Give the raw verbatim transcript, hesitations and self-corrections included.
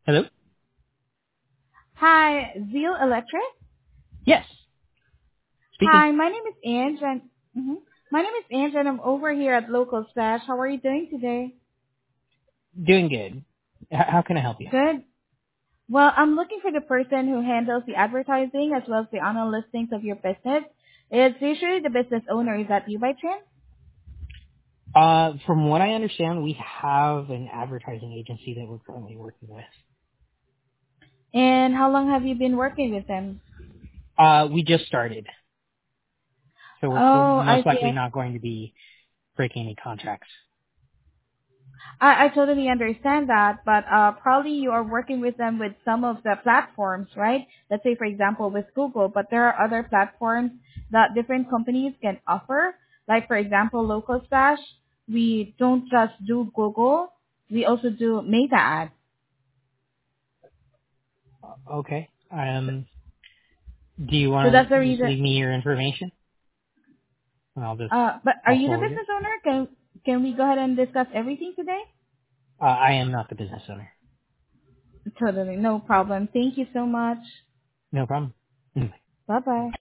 Hello? Hi, Zeal Electric. Yes. Speaking. Hi, my name is Ange, and mhm. my name is Ange, and I'm over here at Local Splash. How are you doing today? Doing good. H- how can I help you? Good. Well, I'm looking for the person who handles the advertising as well as the online listings of your business. It's usually the business owner. Is that you by chance? Uh, from what I understand, we have an advertising agency that we're currently working with. And how long have you been working with them? Uh, we just started, so we're, we're Oh, I most see. likely not going to be breaking any contracts. I, I totally understand that, but uh, probably you are working with them with some of the platforms, right? Let's say, for example, with Google, but there are other platforms that different companies can offer. Like, for example, Local Stash, we don't just do Google, we also do Meta ads. Okay. Um, do you So that's want the to just reason. leave me your information? And I'll just, Uh, but are I'll you the forward it. business owner? Can can we go ahead and discuss everything today? Uh, I am not the business owner. Totally, no problem. Thank you so much. No problem. Mm. Bye bye.